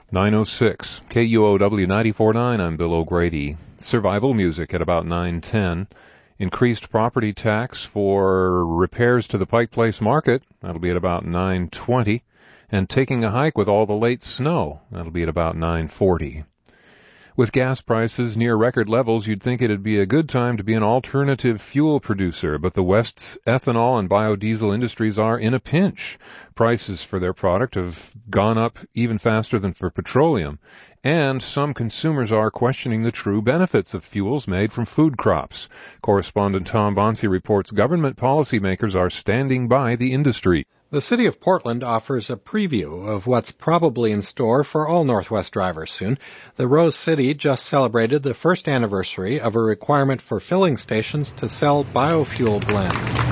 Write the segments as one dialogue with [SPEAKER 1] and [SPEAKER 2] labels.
[SPEAKER 1] 9:06, KUOW 94.9, I'm Bill O'Grady. Survival music at about 9:10. Increased property tax for repairs to the Pike Place Market, that'll be at about 9:20. And taking a hike with all the late snow, that'll be at about 9:40. With gas prices near record levels, you'd think it'd be a good time to be an alternative fuel producer, but the West's ethanol and biodiesel industries are in a pinch. Prices for their product have gone up even faster than for petroleum, and some consumers are questioning the true benefits of fuels made from food crops. Correspondent Tom Bonsi reports government policymakers are standing by the industry.
[SPEAKER 2] The City of Portland offers a preview of what's probably in store for all Northwest drivers soon. The Rose City just celebrated the first anniversary of a requirement for filling stations to sell biofuel blends.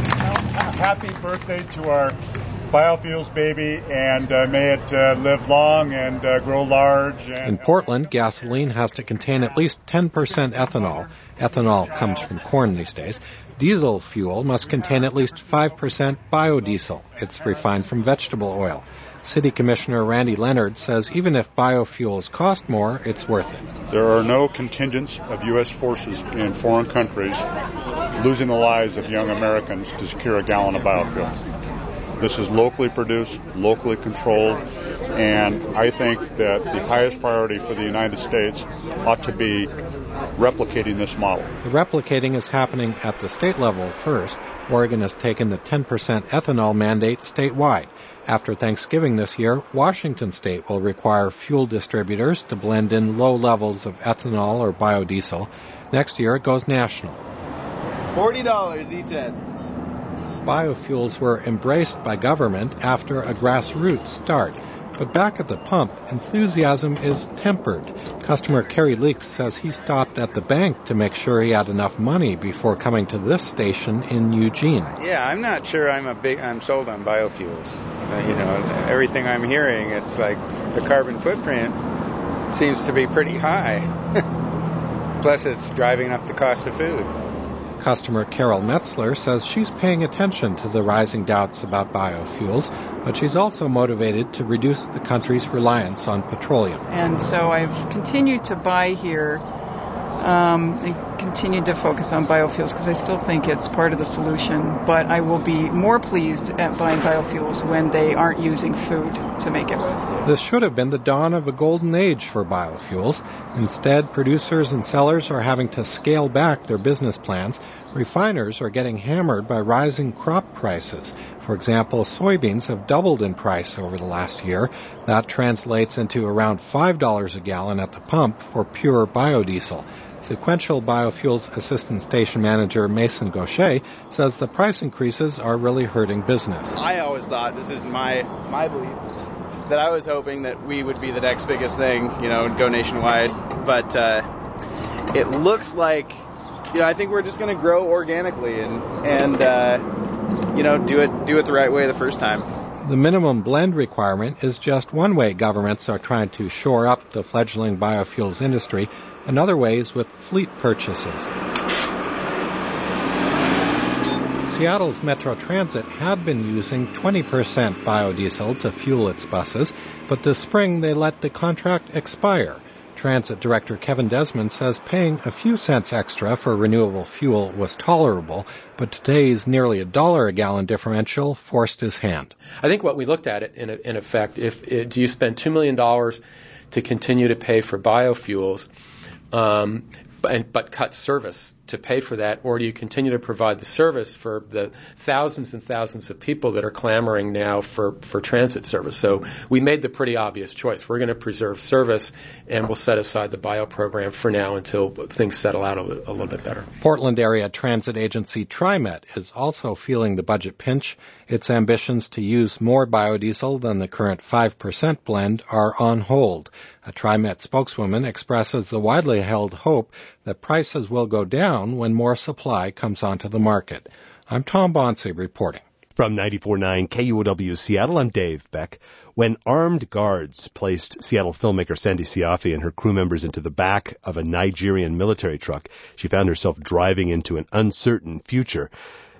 [SPEAKER 3] Happy birthday to our biofuels baby, and may it live long and grow large.
[SPEAKER 2] In Portland, gasoline has to contain at least 10% ethanol. Ethanol comes from corn these days. Diesel fuel must contain at least 5% biodiesel. It's refined from vegetable oil. City Commissioner Randy Leonard says even if biofuels cost more, it's worth it.
[SPEAKER 3] There are no contingents of U.S. forces in foreign countries losing the lives of young Americans to secure a gallon of biofuel. This is locally produced, locally controlled, and I think that the highest priority for the United States ought to be replicating this model.
[SPEAKER 2] The replicating is happening at the state level first. Oregon has taken the 10% ethanol mandate statewide. After Thanksgiving this year, Washington State will require fuel distributors to blend in low levels of ethanol or biodiesel. Next year, it goes national.
[SPEAKER 4] $40 E10.
[SPEAKER 2] Biofuels were embraced by government after a grassroots start. But back at the pump, enthusiasm is tempered. Customer Kerry Leaks says he stopped at the bank to make sure he had enough money before coming to this station in Eugene.
[SPEAKER 5] Yeah, I'm not sure I'm sold on biofuels. Everything I'm hearing, it's like the carbon footprint seems to be pretty high. Plus, it's driving up the cost of food.
[SPEAKER 2] Customer Carol Metzler says she's paying attention to the rising doubts about biofuels, but she's also motivated to reduce the country's reliance on petroleum.
[SPEAKER 6] And so I've continued to buy here and continued to focus on biofuels because I still think it's part of the solution, but I will be more pleased at buying biofuels when they aren't using food to make it with.
[SPEAKER 2] This should have been the dawn of a golden age for biofuels. Instead, producers and sellers are having to scale back their business plans. Refiners are getting hammered by rising crop prices. For example, soybeans have doubled in price over the last year. That translates into around $5 a gallon at the pump for pure biodiesel. Sequential Biofuels Assistant Station Manager Mason Gaucher says the price increases are really hurting business.
[SPEAKER 4] I always thought, this is my belief, that I was hoping that we would be the next biggest thing, go nationwide. But it looks like, I think we're just going to grow organically and do it the right way the first time.
[SPEAKER 2] The minimum blend requirement is just one way governments are trying to shore up the fledgling biofuels industry. Another way is with fleet purchases. Seattle's Metro Transit had been using 20% biodiesel to fuel its buses, but this spring they let the contract expire. Transit Director Kevin Desmond says paying a few cents extra for renewable fuel was tolerable, but today's nearly $1 a gallon differential forced his hand.
[SPEAKER 7] I think what we looked at it in effect, do you spend $2 million to continue to pay for biofuels, but cut service to pay for that, or do you continue to provide the service for the thousands and thousands of people that are clamoring now for transit service? So we made the pretty obvious choice. We're going to preserve service, and we'll set aside the bio program for now until things settle out a little bit better.
[SPEAKER 2] Portland area transit agency TriMet is also feeling the budget pinch. Its ambitions to use more biodiesel than the current 5% blend are on hold. A TriMet spokeswoman expresses the widely held hope that prices will go down when more supply comes onto the market. I'm Tom Bonsi reporting.
[SPEAKER 8] From 94.9 KUOW Seattle, I'm Dave Beck. When armed guards placed Seattle filmmaker Sandy Siafi and her crew members into the back of a Nigerian military truck, she found herself driving into an uncertain future.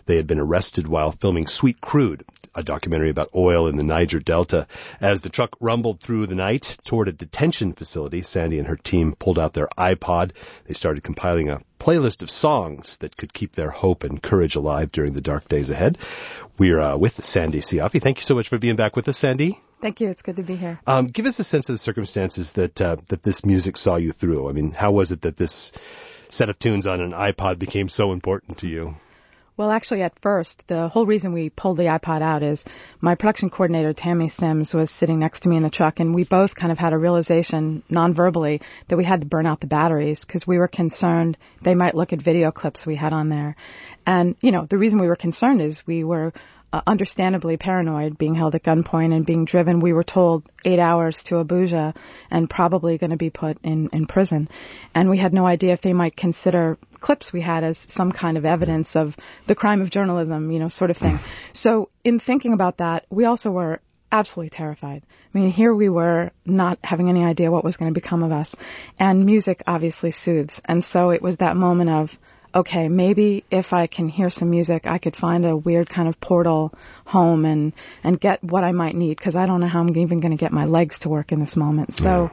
[SPEAKER 8] They had been arrested while filming Sweet Crude, a documentary about oil in the Niger Delta. As the truck rumbled through the night toward a detention facility, Sandy and her team pulled out their iPod. They started compiling a playlist of songs that could keep their hope and courage alive during the dark days ahead. We're with Sandy Siafi. Thank you so much for being back with us, Sandy.
[SPEAKER 9] Thank you. It's good to be here.
[SPEAKER 8] Give us a sense of the circumstances that this music saw you through. I mean, how was it that this set of tunes on an iPod became so important to you?
[SPEAKER 9] Well, actually, at first, the whole reason we pulled the iPod out is my production coordinator, Tammy Sims, was sitting next to me in the truck, and we both kind of had a realization, non-verbally, that we had to burn out the batteries because we were concerned they might look at video clips we had on there. And, the reason we were concerned is we were understandably paranoid, being held at gunpoint and being driven. We were told 8 hours to Abuja and probably going to be put in prison. And we had no idea if they might consider clips we had as some kind of evidence of the crime of journalism, sort of thing. So in thinking about that, we also were absolutely terrified. I mean, here we were not having any idea what was going to become of us. And music obviously soothes. And so it was that moment of, okay, maybe if I can hear some music, I could find a weird kind of portal home and get what I might need, because I don't know how I'm even going to get my legs to work in this moment. So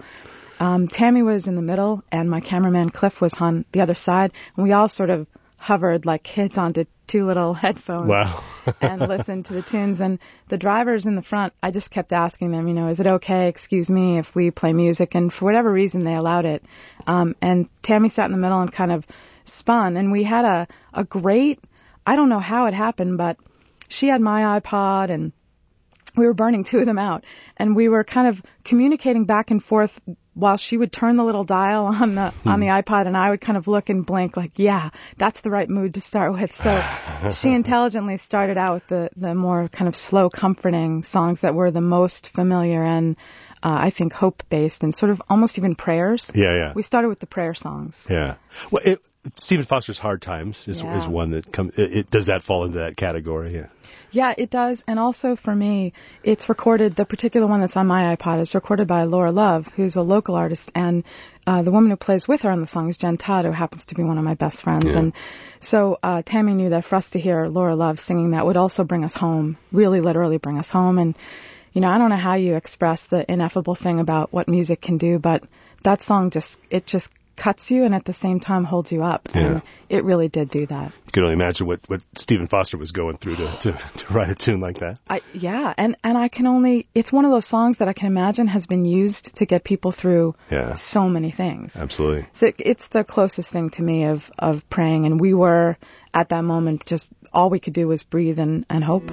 [SPEAKER 9] Tammy was in the middle, and my cameraman Cliff was on the other side, and we all sort of hovered like kids onto two little headphones.
[SPEAKER 8] Wow.
[SPEAKER 9] And listened to the tunes. And the drivers in the front, I just kept asking them, is it okay, excuse me, if we play music? And for whatever reason, they allowed it. And Tammy sat in the middle and kind of spun, and we had a great, I don't know how it happened, but she had my iPod and we were burning two of them out, and we were kind of communicating back and forth while she would turn the little dial on the iPod, and I would kind of look and blink like, yeah, that's the right mood to start with. So she intelligently started out with the more kind of slow, comforting songs that were the most familiar and I think hope-based and sort of almost even prayers.
[SPEAKER 8] Yeah.
[SPEAKER 9] We started with the prayer songs.
[SPEAKER 8] Yeah. Well, Stephen Foster's Hard Times is one that comes. Does that fall into that category? Yeah.
[SPEAKER 9] Yeah, it does. And also for me, it's recorded, the particular one that's on my iPod is recorded by Laura Love, who's a local artist. And the woman who plays with her on the song is Jen Todd, who happens to be one of my best friends. Yeah. And so Tammy knew that for us to hear Laura Love singing that would also bring us home, really literally bring us home. And, I don't know how you express the ineffable thing about what music can do, but that song just cuts you and at the same time holds you up.
[SPEAKER 8] Yeah.
[SPEAKER 9] And it really did do that.
[SPEAKER 8] You can only imagine what Stephen Foster was going through to write a tune like that.
[SPEAKER 9] And I can only, it's one of those songs that I can imagine has been used to get people through so many things.
[SPEAKER 8] Absolutely.
[SPEAKER 9] So it's the closest thing to me of praying, and we were at that moment, just all we could do was breathe and hope.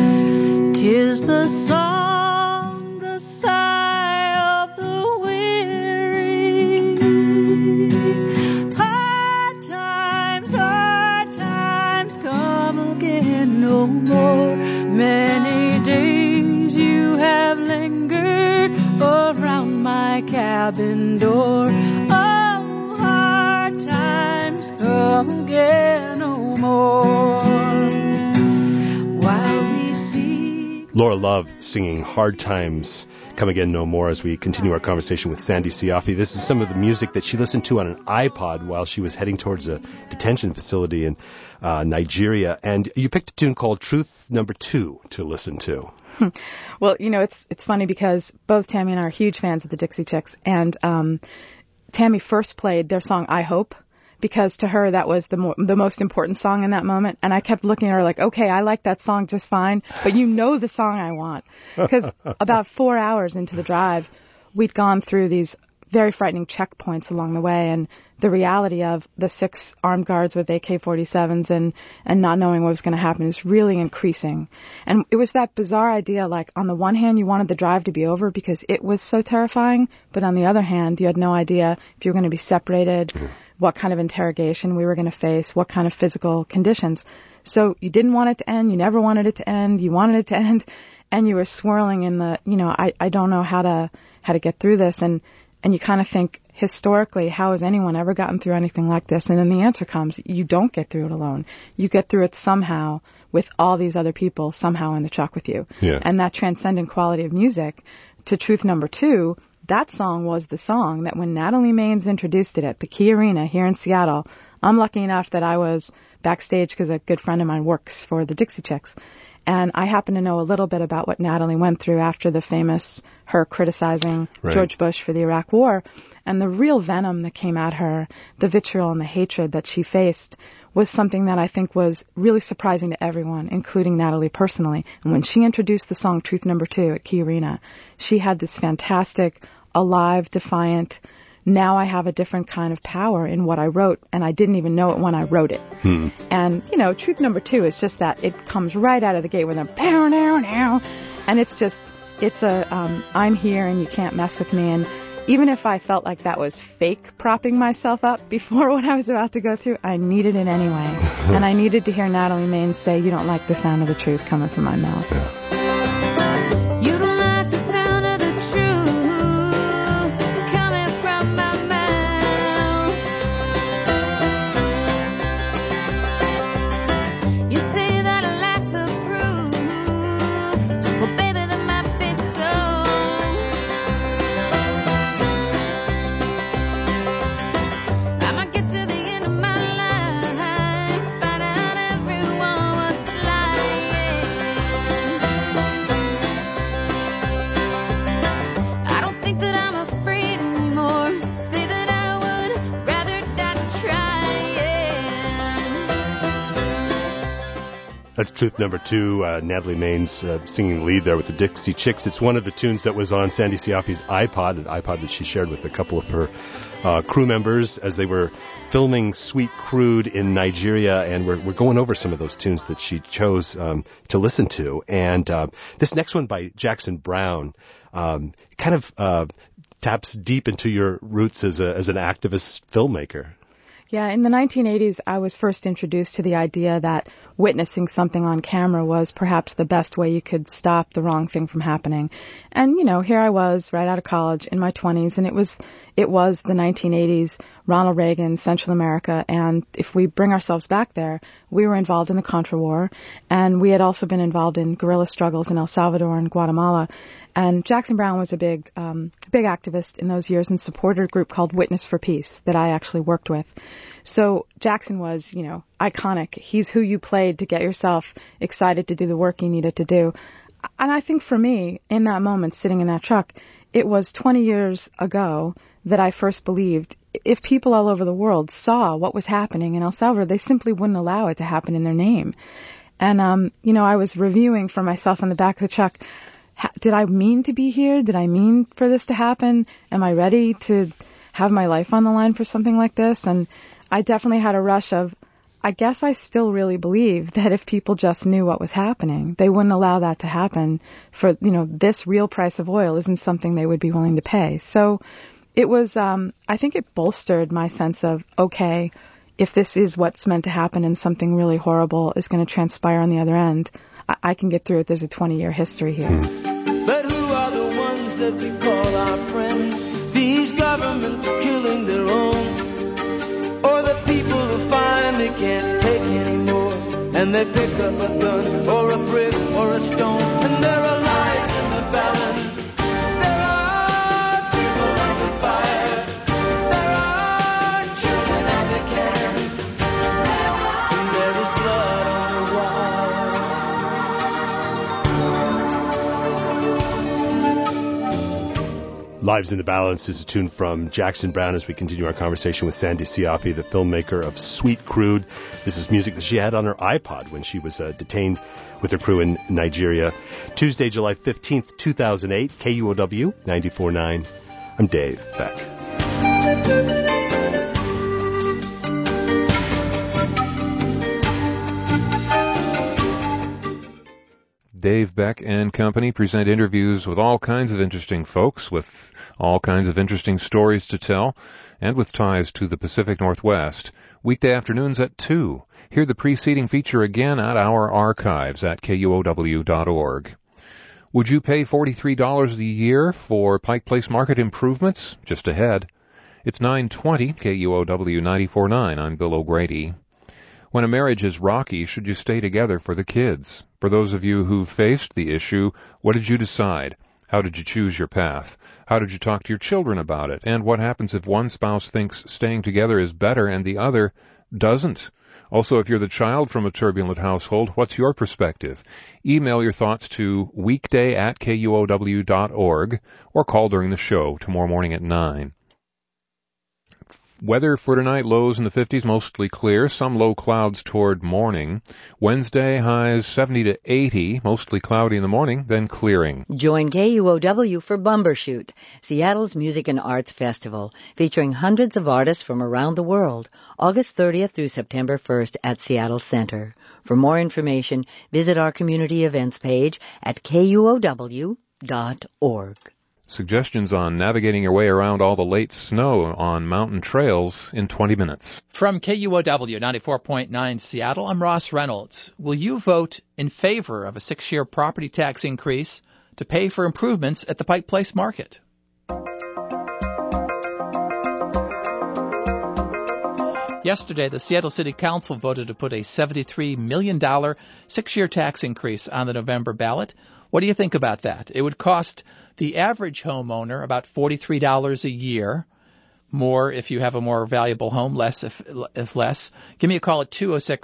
[SPEAKER 10] 'Tis the song, the sigh of the weary. Hard times come again no more. Many days you have lingered around my cabin door. Oh, hard times come again no more.
[SPEAKER 8] Laura Love singing Hard Times Come Again No More as we continue our conversation with Sandy Siafi. This is some of the music that she listened to on an iPod while she was heading towards a detention facility in Nigeria. And you picked a tune called Truth Number 2 to listen to.
[SPEAKER 9] Well, it's funny because both Tammy and I are huge fans of the Dixie Chicks. And Tammy first played their song I Hope, because to her that was the most important song in that moment. And I kept looking at her like, okay, I like that song just fine, but the song I want. Because about 4 hours into the drive, we'd gone through these very frightening checkpoints along the way, and the reality of the 6 armed guards with AK-47s and not knowing what was going to happen is really increasing. And it was that bizarre idea, like on the one hand you wanted the drive to be over because it was so terrifying, but on the other hand you had no idea if you were going to be separated, what kind of interrogation we were going to face, what kind of physical conditions. So you didn't want it to end, you never wanted it to end, you wanted it to end, and you were swirling in the, I don't know how to get through this. And you kind of think, historically, how has anyone ever gotten through anything like this? And then the answer comes, you don't get through it alone. You get through it somehow with all these other people somehow in the truck with you.
[SPEAKER 8] Yeah.
[SPEAKER 9] And that transcendent quality of music to Truth Number 2, that song was the song that when Natalie Maines introduced it at the Key Arena here in Seattle I'm lucky enough that I was backstage because a good friend of mine works for the Dixie Chicks. And I happen to know a little bit about what Natalie went through after the famous her criticizing George Bush for the Iraq War. And the real venom that came at her, the vitriol and the hatred that she faced, was something that I think was really surprising to everyone, including Natalie personally. And when she introduced the song Truth Number 2 at Key Arena, she had this fantastic, alive, defiant, now I have a different kind of power in what I wrote, and I didn't even know it when I wrote it. And, you know, Truth Number 2 is just that. It comes right out of the gate with a pow, now, now. And it's just, it's a, I'm here and you can't mess with me. And even if I felt like that was fake propping myself up before what I was about to go through, I needed it anyway. And I needed to hear Natalie Maines say, you don't like the sound of the truth coming from my mouth.
[SPEAKER 10] You don't like the sound of the truth coming from my mouth. You say that I lack the proof. Well, baby, that might be so. I'ma get to the end of my life, find out everyone was lying. I don't think that I'm afraid anymore. Say that I would rather die trying.
[SPEAKER 8] That's Truth Number 2, Natalie Maines singing lead there with the Dixie Chicks. It's one of the tunes that was on Sandy Siafi's iPod, an iPod that she shared with a couple of her crew members as they were filming Sweet Crude in Nigeria, and we're going over some of those tunes that she chose to listen to. And this next one by Jackson Browne kind of taps deep into your roots as an activist filmmaker.
[SPEAKER 9] Yeah, in the 1980s, I was first introduced to the idea that witnessing something on camera was perhaps the best way you could stop the wrong thing from happening. And, you know, here I was right out of college in my 20s, and it was the 1980s, Ronald Reagan, Central America, and if we bring ourselves back there, we were involved in the Contra War, and we had also been involved in guerrilla struggles in El Salvador and Guatemala. And Jackson Browne was a big activist in those years and supported a group called Witness for Peace that I actually worked with. So Jackson was, you know, iconic. He's who you played to get yourself excited to do the work you needed to do. And I think for me, in that moment, sitting in that truck, it was 20 years ago that I first believed if people all over the world saw what was happening in El Salvador, they simply wouldn't allow it to happen in their name. And, you know, I was reviewing for myself on the back of the truck. Did I mean to be here? Did I mean for this to happen? Am I ready to have my life on the line for something like this? And I definitely had a rush of, I guess I still really believe that if people just knew what was happening, they wouldn't allow that to happen for, you know, this real price of oil isn't something they would be willing to pay. So it was, I think it bolstered my sense of, okay, if this is what's meant to happen and something really horrible is going to transpire on the other end, I can get through it. There's a 20-year history here.
[SPEAKER 11] But who are the ones that we call our friends? These governments are killing their own. Or the people who find they can't take anymore, and they pick up a gun or a brick or a stone, and there are lives in the balance. There are people under fire. There are children at the cannons. And there is blood on the
[SPEAKER 8] Lives in the Balance is a tune from Jackson Browne as we continue our conversation with Sandy Siafi, the filmmaker of Sweet Crude. This is music that she had on her iPod when she was detained with her crew in Nigeria. Tuesday, July 15th, 2008, KUOW 94.9. I'm Dave Beck.
[SPEAKER 1] Dave Beck and Company present interviews with all kinds of interesting folks with all kinds of interesting stories to tell and with ties to the Pacific Northwest. Weekday afternoons at 2. Hear the preceding feature again at our archives at KUOW.org. Would you pay $43 a year for Pike Place Market improvements? Just ahead. It's 9:20, KUOW 94.9. I'm Bill O'Grady. When a marriage is rocky, should you stay together for the kids? For those of you who've faced the issue, what did you decide? How did you choose your path? How did you talk to your children about it? And what happens if one spouse thinks staying together is better and the other doesn't? Also, if you're the child from a turbulent household, what's your perspective? Email your thoughts to weekday@kuow.org or call during the show tomorrow morning at 9. Weather for tonight, lows in the 50s, mostly clear. Some low clouds toward morning. Wednesday, highs 70 to 80, mostly cloudy in the morning, then clearing.
[SPEAKER 12] Join KUOW for Bumbershoot, Seattle's music and arts festival, featuring hundreds of artists from around the world, August 30th through September 1st at Seattle Center. For more information, visit our community events page at kuow.org.
[SPEAKER 1] Suggestions on navigating your way around all the late snow on mountain trails in 20 minutes.
[SPEAKER 13] From KUOW 94.9 Seattle, I'm Ross Reynolds. Will you vote in favor of a 6-year property tax increase to pay for improvements at the Pike Place Market? Yesterday, the Seattle City Council voted to put a $73 million 6-year tax increase on the November ballot. What do you think about that? It would cost the average homeowner about $43 a year, more if you have a more valuable home, less if less. Give me a call at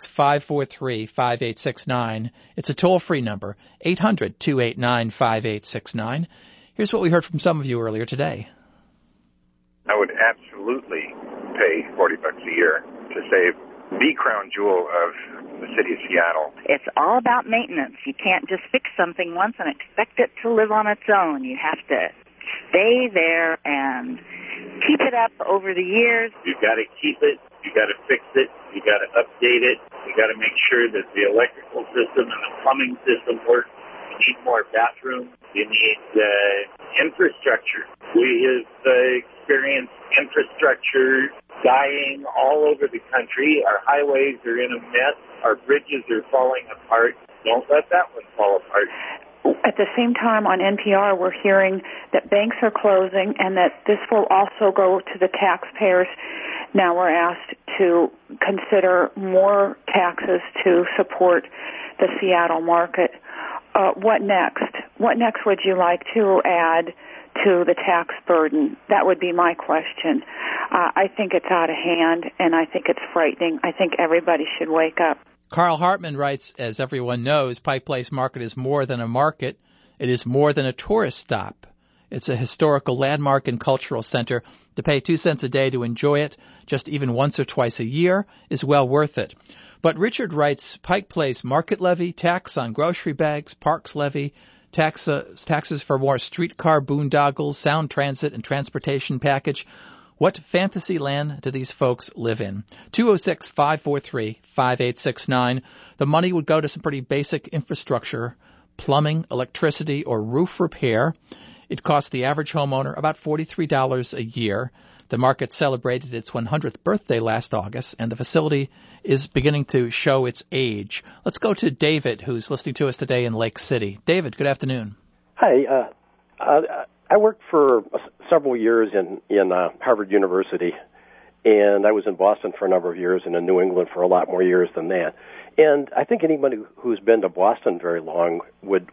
[SPEAKER 13] 206-543-5869. It's a toll-free number, 800-289-5869. Here's what we heard from some of you earlier today.
[SPEAKER 14] I would absolutely pay $40 a year to save the crown jewel of the city of Seattle.
[SPEAKER 15] It's all about maintenance. You can't just fix something once and expect it to live on its own. You have to stay there and keep it up over the years.
[SPEAKER 16] You've got to keep it. You got to fix it. You got to update it. You got to make sure that the electrical system and the plumbing system work. You need more bathrooms. You need infrastructure. We have experienced infrastructure dying all over the country. Our highways are in a mess. Our bridges are falling apart. Don't let that one fall apart.
[SPEAKER 17] At the same time, on NPR, we're hearing that banks are closing and that this will also go to the taxpayers. Now we're asked to consider more taxes to support the Seattle market. What next? What next would you like to add to the tax burden? That would be my question. I think it's out of hand, and I think it's frightening. I think everybody should wake up.
[SPEAKER 13] Carl Hartman writes, as everyone knows, Pike Place Market is more than a market. It is more than a tourist stop. It's a historical landmark and cultural center. To pay 2 cents a day to enjoy it, just even once or twice a year, is well worth it. But Richard writes, Pike Place market levy, tax on grocery bags, parks levy, taxes for more streetcar boondoggles, sound transit, and transportation package. What fantasy land do these folks live in? 206-543-5869. The money would go to some pretty basic infrastructure, plumbing, electricity, or roof repair. It costs the average homeowner about $43 a year. The market celebrated its 100th birthday last August, and the facility is beginning to show its age. Let's go to David, who's listening to us today in Lake City. David, good afternoon.
[SPEAKER 18] Hi. I worked for several years in Harvard University, and I was in Boston for a number of years and in New England for a lot more years than that. And I think anybody who's been to Boston very long would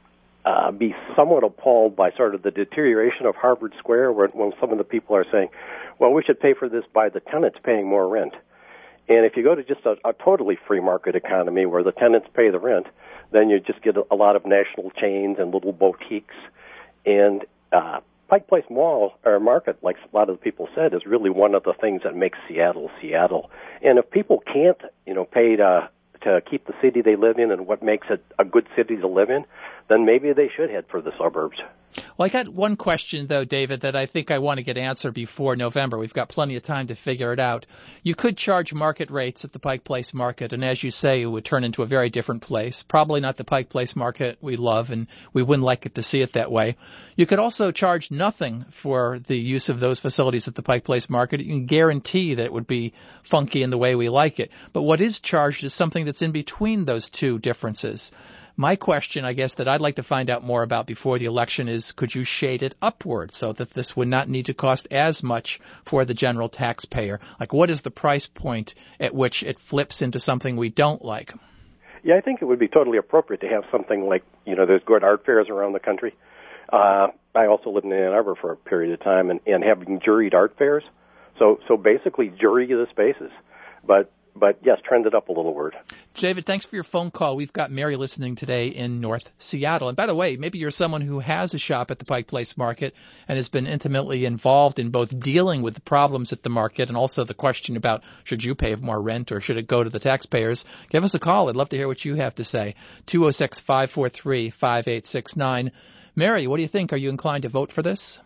[SPEAKER 18] be somewhat appalled by sort of the deterioration of Harvard Square, when some of the people are saying, well, we should pay for this by the tenants paying more rent. And if you go to just a totally free market economy where the tenants pay the rent, then you just get a lot of national chains and little boutiques. And Pike Place Mall, or market, like a lot of the people said, is really one of the things that makes Seattle, Seattle. And if people can't, pay to keep the city they live in and what makes it a good city to live in, then maybe they should head for the suburbs.
[SPEAKER 13] Well, I got one question, though, David, that I think I want to get answered before November. We've got plenty of time to figure it out. You could charge market rates at the Pike Place Market, and as you say, it would turn into a very different place. Probably not the Pike Place Market we love, and we wouldn't like it to see it that way. You could also charge nothing for the use of those facilities at the Pike Place Market. You can guarantee that it would be funky in the way we like it. But what is charged is something that's in between those two differences. My question, I guess, that I'd like to find out more about before the election is, could you shade it upward so that this would not need to cost as much for the general taxpayer? Like, what is the price point at which it flips into something we don't like?
[SPEAKER 18] Yeah, I think it would be totally appropriate to have something like, there's good art fairs around the country. I also lived in Ann Arbor for a period of time and having juried art fairs. So basically jury the spaces. But But yes, trended up a little word.
[SPEAKER 13] David, thanks for your phone call. We've got Mary listening today in North Seattle. And by the way, maybe you're someone who has a shop at the Pike Place Market and has been intimately involved in both dealing with the problems at the market and also the question about should you pay more rent or should it go to the taxpayers. Give us a call. I'd love to hear what you have to say. 206-543-5869. Mary, what do you think? Are you inclined to vote for this?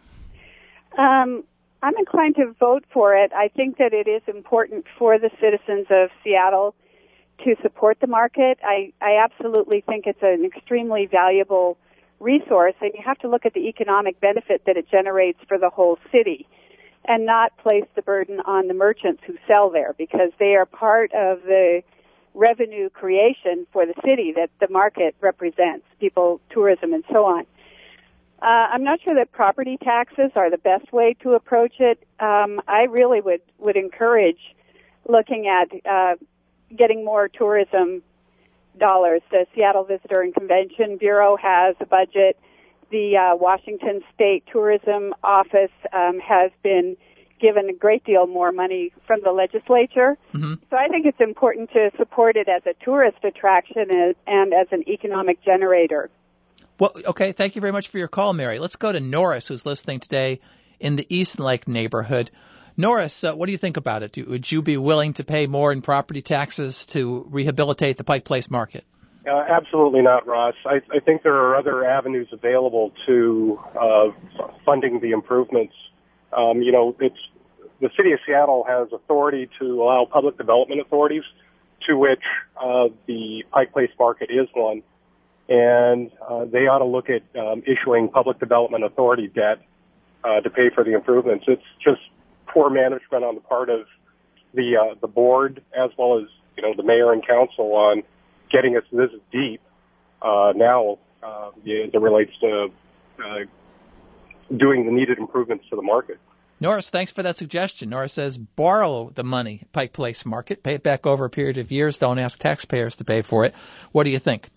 [SPEAKER 19] I'm inclined to vote for it. I think that it is important for the citizens of Seattle to support the market. I absolutely think it's an extremely valuable resource, and you have to look at the economic benefit that it generates for the whole city and not place the burden on the merchants who sell there, because they are part of the revenue creation for the city that the market represents, people, tourism, and so on. I'm not sure that property taxes are the best way to approach it. I really would encourage looking at getting more tourism dollars. The Seattle Visitor and Convention Bureau has a budget. The Washington State Tourism Office has been given a great deal more money from the legislature. Mm-hmm. So I think it's important to support it as a tourist attraction and as an economic generator.
[SPEAKER 13] Well, okay, thank you very much for your call, Mary. Let's go to Norris, who's listening today in the East Lake neighborhood. Norris, what do you think about it? Would you be willing to pay more in property taxes to rehabilitate the Pike Place Market?
[SPEAKER 20] Absolutely not, Ross. I think there are other avenues available to funding the improvements. It's the city of Seattle has authority to allow public development authorities, to which the Pike Place Market is one. And they ought to look at issuing public development authority debt to pay for the improvements. It's just poor management on the part of the board as well as the mayor and council on getting us this deep now as it relates to doing the needed improvements to the market.
[SPEAKER 13] Norris, thanks for that suggestion. Norris says borrow the money, Pike Place Market, pay it back over a period of years. Don't ask taxpayers to pay for it. What do you think?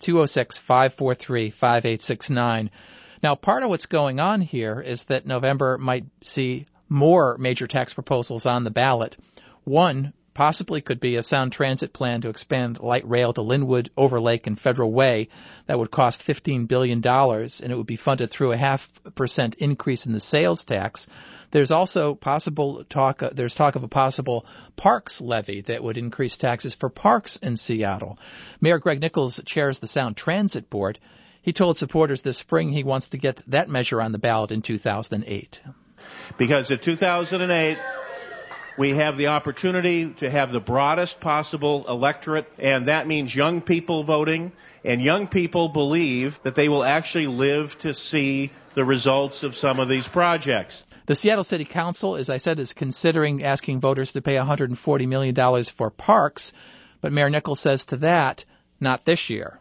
[SPEAKER 13] 206-543-5869. Now, part of what's going on here is that November might see more major tax proposals on the ballot. One possibly could be a sound transit plan to expand light rail to Linwood, Overlake, and Federal Way. That would cost $15 billion, and it would be funded through a 0.5% increase in the sales tax. There's also talk of a possible parks levy that would increase taxes for parks in Seattle. Mayor Greg Nichols chairs the Sound Transit Board. He told supporters this spring he wants to get that measure on the ballot in 2008.
[SPEAKER 21] Because in 2008, we have the opportunity to have the broadest possible electorate, and that means young people voting, and young people believe that they will actually live to see the results of some of these projects.
[SPEAKER 13] The Seattle City Council, as I said, is considering asking voters to pay $140 million for parks, but Mayor Nichols says to that, not this year.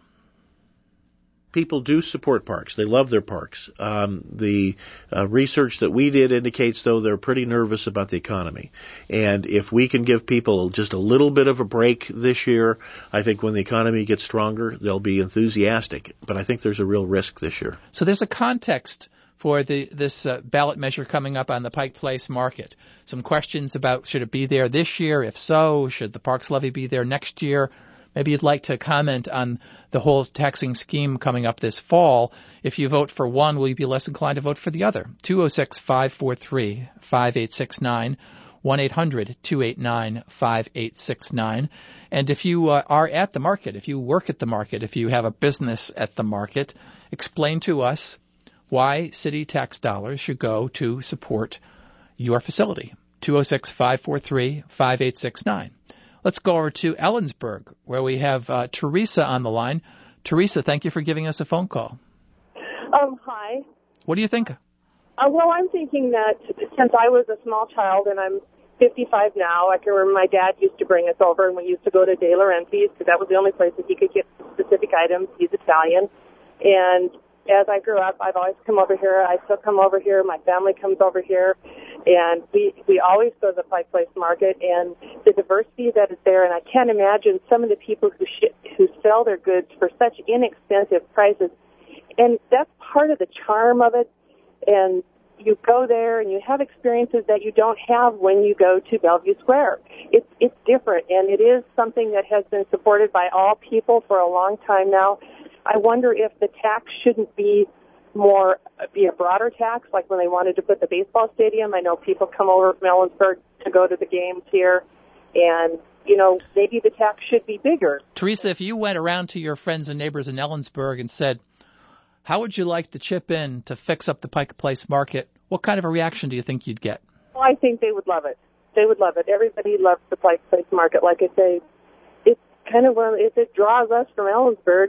[SPEAKER 21] People do support parks. They love their parks. The research that we did indicates, though, they're pretty nervous about the economy. And if we can give people just a little bit of a break this year, I think when the economy gets stronger, they'll be enthusiastic. But I think there's a real risk this year.
[SPEAKER 13] So there's a context for this ballot measure coming up on the Pike Place Market. Some questions about should it be there this year? If so, should the parks levy be there next year? Maybe you'd like to comment on the whole taxing scheme coming up this fall. If you vote for one, will you be less inclined to vote for the other? 206-543-5869, 1-800-289-5869. And if you are at the market, if you work at the market, if you have a business at the market, explain to us why city tax dollars should go to support your facility. 206-543-5869. Let's go over to Ellensburg, where we have Teresa on the line. Teresa, thank you for giving us a phone call.
[SPEAKER 22] Hi.
[SPEAKER 13] What do you think?
[SPEAKER 22] Well, I'm thinking that since I was a small child and I'm 55 now, I can remember my dad used to bring us over and we used to go to De Laurentiis because that was the only place that he could get specific items. He's Italian. And as I grew up, I've always come over here. I still come over here. My family comes over here. And we always go to the Pike Place Market, and the diversity that is there. And I can't imagine some of the people who sell their goods for such inexpensive prices. And that's part of the charm of it. And you go there and you have experiences that you don't have when you go to Bellevue Square. It's different, and it is something that has been supported by all people for a long time now. I wonder if the tax shouldn't be a broader tax, like when they wanted to put the baseball stadium. I know people come over from Ellensburg to go to the games here, and, maybe the tax should be bigger.
[SPEAKER 13] Teresa, if you went around to your friends and neighbors in Ellensburg and said, how would you like to chip in to fix up the Pike Place Market, what kind of a reaction do you think you'd get?
[SPEAKER 22] Well, I think they would love it. They would love it. Everybody loves the Pike Place Market. Like I say, it's kind of if it draws us from Ellensburg,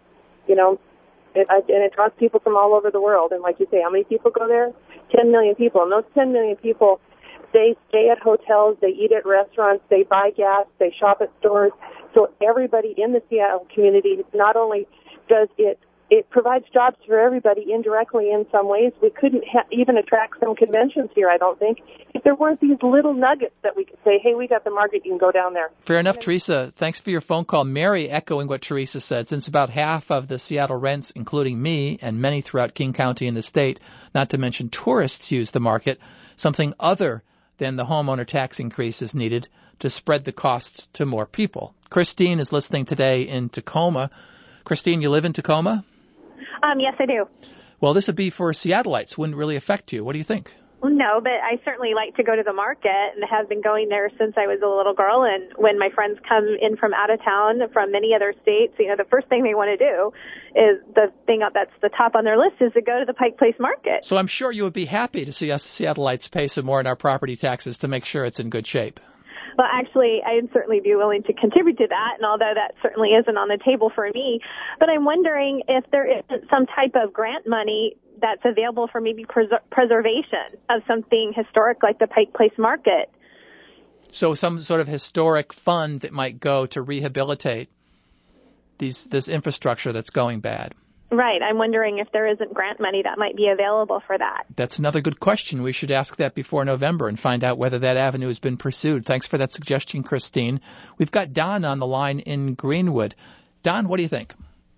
[SPEAKER 22] and it draws people from all over the world. And like you say, how many people go there? 10 million people. And those 10 million people, they stay at hotels, they eat at restaurants, they buy gas, they shop at stores. So everybody in the Seattle community, not only does it provides jobs for everybody indirectly in some ways. We couldn't even attract some conventions here, I don't think, if there weren't these little nuggets that we could say, hey, we got the market, you can go down there.
[SPEAKER 13] Fair enough, Teresa. Thanks for your phone call. Mary, echoing what Teresa said, since about half of the Seattle rents, including me and many throughout King County and the state, not to mention tourists, use the market, something other than the homeowner tax increase is needed to spread the costs to more people. Christine is listening today in Tacoma. Christine, you live in Tacoma?
[SPEAKER 3] Yes, I do.
[SPEAKER 13] Well, this would be for Seattleites. Wouldn't really affect you. What do you think?
[SPEAKER 3] No, but I certainly like to go to the market and have been going there since I was a little girl. And when my friends come in from out of town, from many other states, the first thing they want to do is the thing that's the top on their list is to go to the Pike Place Market.
[SPEAKER 13] So I'm sure you would be happy to see us Seattleites pay some more in our property taxes to make sure it's in good shape.
[SPEAKER 3] Well, actually, I'd certainly be willing to contribute to that, and although that certainly isn't on the table for me, but I'm wondering if there isn't some type of grant money that's available for maybe preservation of something historic like the Pike Place Market.
[SPEAKER 13] So some sort of historic fund that might go to rehabilitate this infrastructure that's going bad.
[SPEAKER 3] Right. I'm wondering if there isn't grant money that might be available for that.
[SPEAKER 13] That's another good question. We should ask that before November and find out whether that avenue has been pursued. Thanks for that suggestion, Christine. We've got Don on the line in Greenwood. Don, what do you think?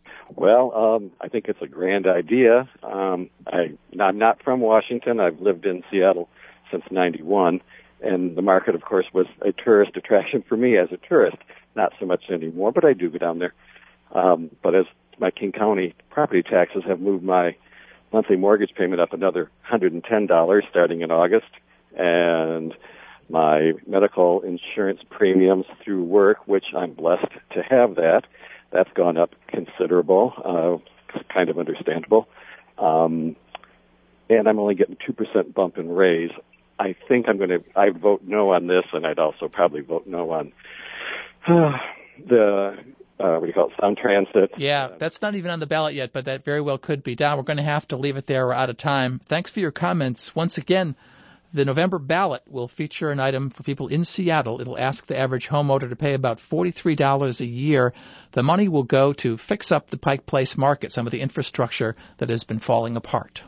[SPEAKER 5] Well, I think it's a grand idea. I'm not from Washington. I've lived in Seattle since '91, and the market, of course, was a tourist attraction for me as a tourist. Not so much anymore, but I do go down there. But as my King County property taxes have moved my monthly mortgage payment up another $110 starting in August, and my medical insurance premiums through work, which I'm blessed to have that's gone up considerable, kind of understandable. And I'm only getting 2% bump in raise. I think I vote no on this, and I'd also probably vote no on the Sound Transit.
[SPEAKER 13] Yeah, that's not even on the ballot yet, but that very well could be. Don, we're going to have to leave it there. We're out of time. Thanks for your comments. Once again, the November ballot will feature an item for people in Seattle. It'll ask the average homeowner to pay about $43 a year. The money will go to fix up the Pike Place Market, some of the infrastructure that has been falling apart.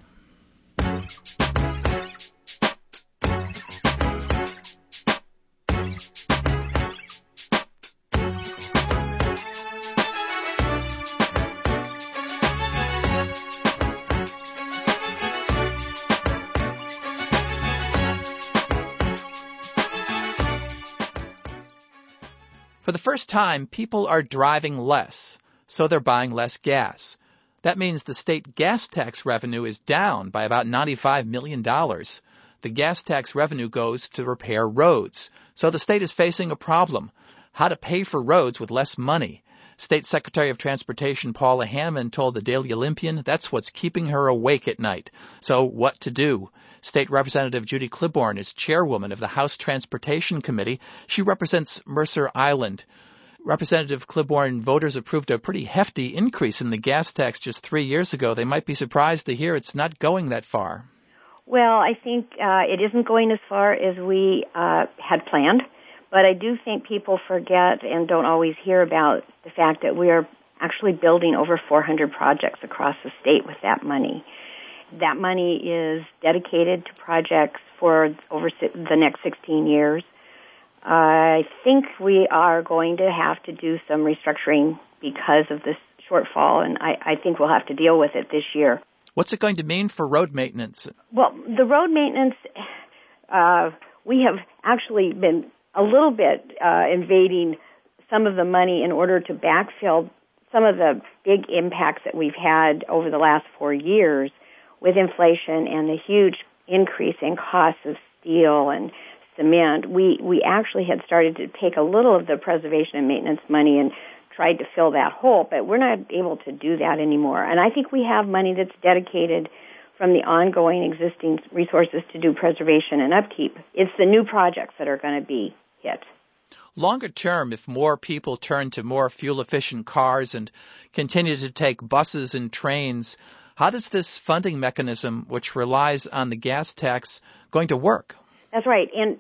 [SPEAKER 13] For the first time, people are driving less, so they're buying less gas. That means the state gas tax revenue is down by about $95 million. The gas tax revenue goes to repair roads. So the state is facing a problem: how to pay for roads with less money. State Secretary of Transportation Paula Hammond told the Daily Olympian that's what's keeping her awake at night. So what to do? State Representative Judy Cliborn is chairwoman of the House Transportation Committee. She represents Mercer Island. Representative Cliborn, voters approved a pretty hefty increase in the gas tax just 3 years ago. They might be surprised to hear it's not going that far.
[SPEAKER 23] Well, I think it isn't going as far as we had planned, but I do think people forget and don't always hear about the fact that we are actually building over 400 projects across the state with that money. That money is dedicated to projects for over the next 16 years. I think we are going to have to do some restructuring because of this shortfall, and I think we'll have to deal with it this year.
[SPEAKER 13] What's it going to mean for road maintenance?
[SPEAKER 23] Well, the road maintenance, we have actually been a little bit invading some of the money in order to backfill some of the big impacts that we've had over the last 4 years with inflation and the huge increase in costs of steel and cement. We actually had started to take a little of the preservation and maintenance money and tried to fill that hole, but we're not able to do that anymore. And I think we have money that's dedicated from the ongoing existing resources to do preservation and upkeep. It's the new projects that are going to be hit.
[SPEAKER 13] Longer term, if more people turn to more fuel-efficient cars and continue to take buses and trains, how does this funding mechanism, which relies on the gas tax, going to work?
[SPEAKER 23] That's right. And,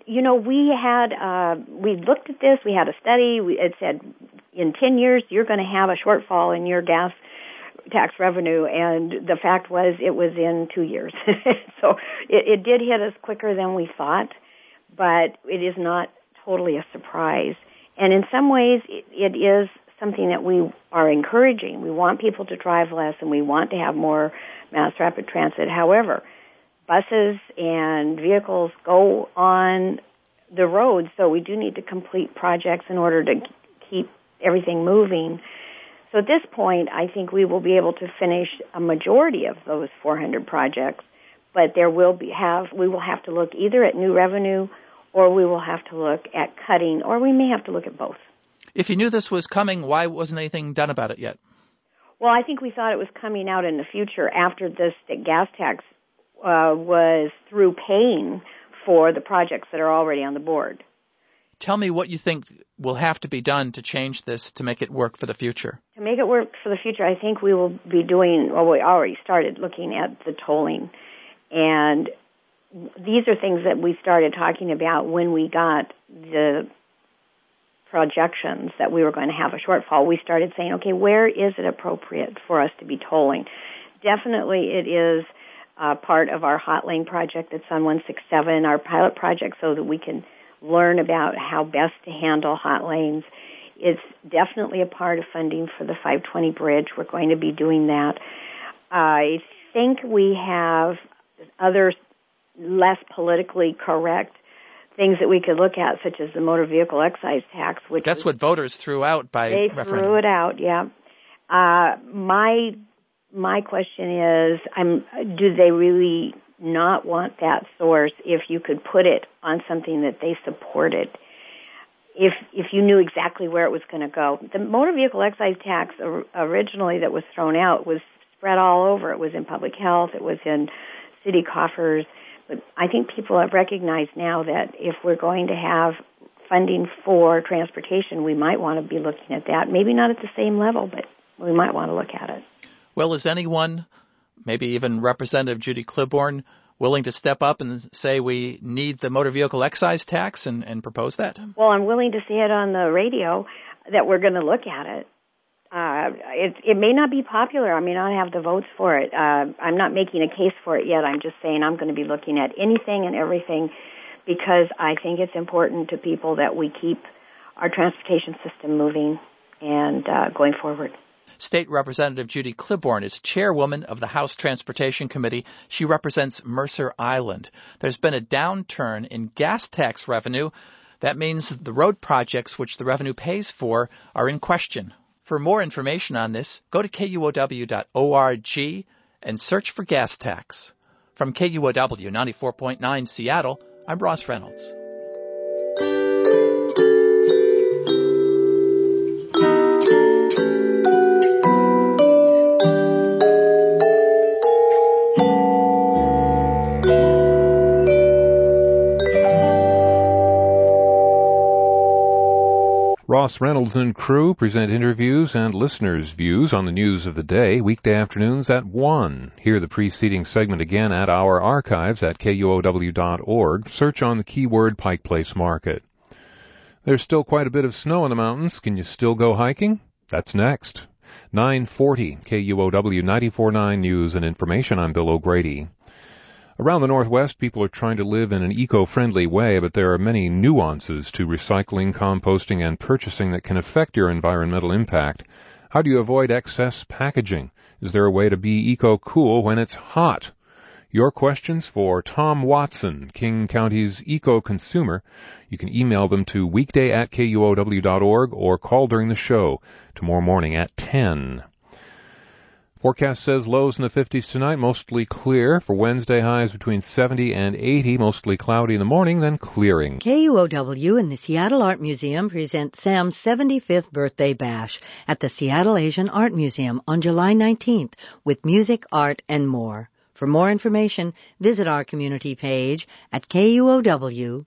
[SPEAKER 23] we looked at this. We had a study. It said in 10 years, you're going to have a shortfall in your gas tax revenue. And the fact was it was in 2 years. So it did hit us quicker than we thought, but it is not totally a surprise. And in some ways, it is something that we are encouraging. We want people to drive less, and we want to have more mass rapid transit. However, buses and vehicles go on the road, so we do need to complete projects in order to keep everything moving. So at this point, I think we will be able to finish a majority of those 400 projects, but we will have to look either at new revenue or we will have to look at cutting, or we may have to look at both.
[SPEAKER 13] If you knew this was coming, why wasn't anything done about it yet?
[SPEAKER 23] Well, I think we thought it was coming out in the future after this gas tax was through paying for the projects that are already on the board.
[SPEAKER 13] Tell me what you think will have to be done to change this to make it work for the future.
[SPEAKER 23] To make it work for the future, I think we will be we already started looking at the tolling. And these are things that we started talking about when we got the projections that we were going to have a shortfall. We started saying, okay, where is it appropriate for us to be tolling? Definitely it is part of our Hot Lane project that's on 167, our pilot project, so that we can learn about how best to handle hot lanes. It's definitely a part of funding for the 520 bridge. We're going to be doing that. I think we have other less politically correct things that we could look at, such as the motor vehicle excise tax.
[SPEAKER 13] That's what voters threw out by referendum. They
[SPEAKER 23] threw it out, yeah. My question is, do they really not want that source if you could put it on something that they supported? If you knew exactly where it was going to go. The motor vehicle excise tax originally that was thrown out was spread all over. It was in public health. It was in city coffers. But I think people have recognized now that if we're going to have funding for transportation, we might want to be looking at that. Maybe not at the same level, but we might want to look at it.
[SPEAKER 13] Well, is anyone, maybe even Representative Judy Clibborn, willing to step up and say we need the motor vehicle excise tax and propose that?
[SPEAKER 23] Well, I'm willing to say it on the radio that we're going to look at it. It may not be popular. I may not have the votes for it. I'm not making a case for it yet. I'm just saying I'm going to be looking at anything and everything because I think it's important to people that we keep our transportation system moving and going forward.
[SPEAKER 13] State Representative Judy Clibborn is chairwoman of the House Transportation Committee. She represents Mercer Island. There's been a downturn in gas tax revenue. That means the road projects which the revenue pays for are in question. For more information on this, go to KUOW.org and search for gas tax. From KUOW 94.9 Seattle, I'm Ross Reynolds.
[SPEAKER 1] Ross Reynolds and crew present interviews and listeners' views on the news of the day, weekday afternoons at 1. Hear the preceding segment again at our archives at KUOW.org. Search on the keyword Pike Place Market. There's still quite a bit of snow in the mountains. Can you still go hiking? That's next. 9:40, KUOW 94.9 News and Information. I'm Bill O'Grady. Around the Northwest, people are trying to live in an eco-friendly way, but there are many nuances to recycling, composting, and purchasing that can affect your environmental impact. How do you avoid excess packaging? Is there a way to be eco-cool when it's hot? Your questions for Tom Watson, King County's eco-consumer. You can email them to weekday@kuow.org or call during the show tomorrow morning at 10. Forecast says lows in the 50s tonight, mostly clear. For Wednesday, highs between 70 and 80, mostly cloudy in the morning, then clearing.
[SPEAKER 12] KUOW and the Seattle Art Museum present Sam's 75th birthday bash at the Seattle Asian Art Museum on July 19th with music, art, and more. For more information, visit our community page at kuow.org.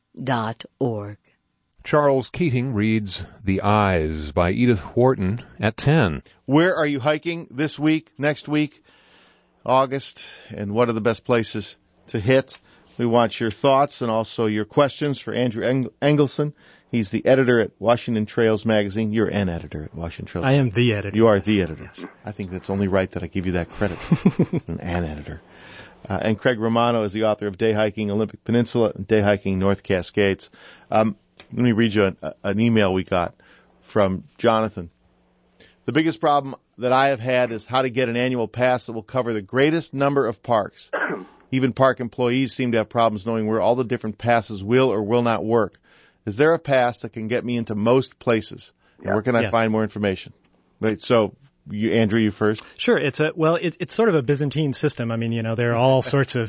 [SPEAKER 1] Charles Keating reads The Eyes by Edith Wharton at 10.
[SPEAKER 4] Where are you hiking this week, next week, August, and what are the best places to hit? We want your thoughts and also your questions for Andrew Engelson. He's the editor at Washington Trails Magazine. You're an editor at Washington Trails.
[SPEAKER 6] I am the editor.
[SPEAKER 4] You are the editor. I think that's only right that I give you that credit. An editor. And Craig Romano is the author of Day Hiking Olympic Peninsula and Day Hiking North Cascades. Let me read you an email we got from Jonathan. The biggest problem that I have had is how to get an annual pass that will cover the greatest number of parks. Even park employees seem to have problems knowing where all the different passes will or will not work. Is there a pass that can get me into most places? And where can I find more information? Right, so, Andrew, you first.
[SPEAKER 6] Sure. It's sort of a Byzantine system. I mean, there are all sorts of,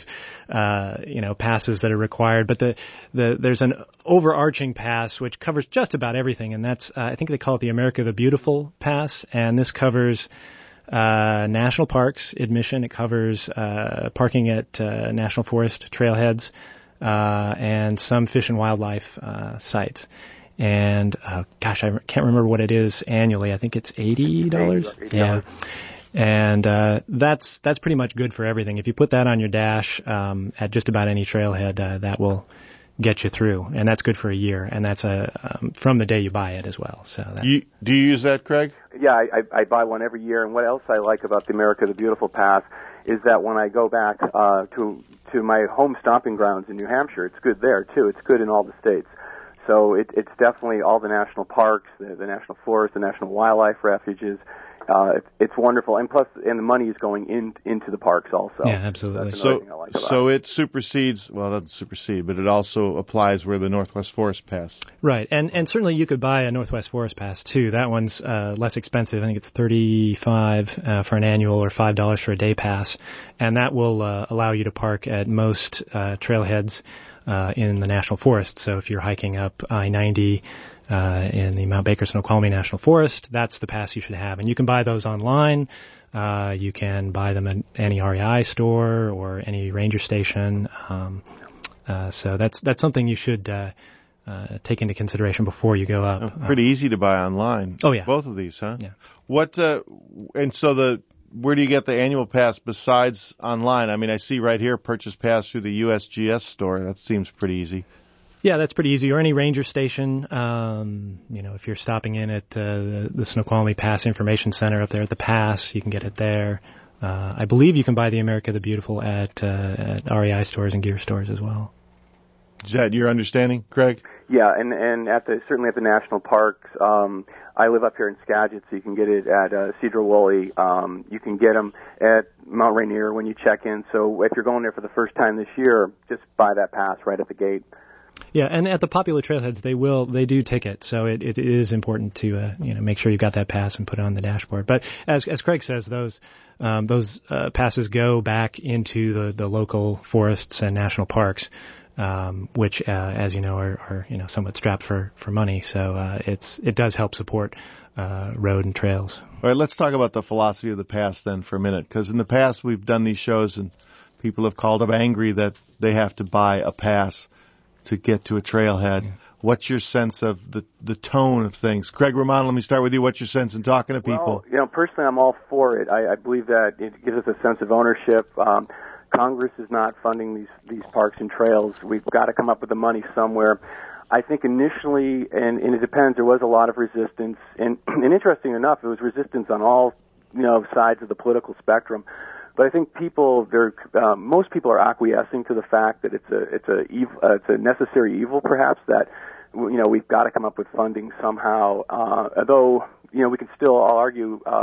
[SPEAKER 6] passes that are required, but there's an overarching pass which covers just about everything, and that's, I think they call it the America the Beautiful Pass, and this covers, national parks admission. It covers, parking at, national forest trailheads, and some fish and wildlife, sites. And, I can't remember what it is annually. I think it's $80. $80. Yeah. And, that's pretty much good for everything. If you put that on your dash, at just about any trailhead, that will get you through. And that's good for a year. And that's, from the day you buy it as well. So
[SPEAKER 4] do you use that, Craig?
[SPEAKER 7] Yeah, I buy one every year. And what else I like about the America the Beautiful Pass is that when I go back, to my home stomping grounds in New Hampshire, it's good there too. It's good in all the states. So it's definitely all the national parks, the national forests, the national wildlife refuges. It's wonderful, and plus, the money is going into the parks also.
[SPEAKER 6] Yeah, absolutely.
[SPEAKER 4] So it supersedes. Well, it doesn't supersede, but it also applies where the Northwest Forest Pass.
[SPEAKER 6] Right, and certainly you could buy a Northwest Forest Pass too. That one's less expensive. I think it's $35 for an annual or $5 for a day pass, and that will allow you to park at most trailheads in the national forest. So if you're hiking up I-90 in the Mount Baker Snoqualmie National Forest, that's the pass you should have. And you can buy those online. You can buy them at any REI store or any ranger station. So that's something you should take into consideration before you go up.
[SPEAKER 4] Pretty easy to buy online.
[SPEAKER 6] Oh yeah,
[SPEAKER 4] both of these, huh?
[SPEAKER 6] Yeah.
[SPEAKER 4] Where do you get the annual pass besides online? I mean, I see right here, purchase pass through the USGS store. That seems pretty easy.
[SPEAKER 6] Yeah, that's pretty easy. Or any ranger station. If you're stopping in at the Snoqualmie Pass Information Center up there at the pass, you can get it there. I believe you can buy the America the Beautiful at REI stores and gear stores as well.
[SPEAKER 4] Is that your understanding, Craig?
[SPEAKER 7] Yeah, and certainly at the national parks. I live up here in Skagit, so you can get it at Cedar Woolley. You can get them at Mount Rainier when you check in. So if you're going there for the first time this year, just buy that pass right at the gate.
[SPEAKER 6] Yeah, and at the popular trailheads, they do ticket, so it is important to make sure you've got that pass and put it on the dashboard. But as Craig says, those passes go back into the local forests and national parks, which as you know are somewhat strapped for money. So it does help support road and trails.
[SPEAKER 4] All right, let's talk about the philosophy of the pass then for a minute, because in the past we've done these shows and people have called up angry that they have to buy a pass to get to a trailhead. Yeah. What's your sense of the tone of things? Craig Romano, let me start with you. What's your sense in talking to people?
[SPEAKER 7] Well, personally, I'm all for it. I believe that it gives us a sense of ownership. Congress is not funding these parks and trails. We've got to come up with the money somewhere. I think initially, and it depends, there was a lot of resistance. And interesting enough, it was resistance on all sides of the political spectrum. But I think most people are acquiescing to the fact that it's a necessary evil, perhaps, that we've got to come up with funding somehow. Although we can still all argue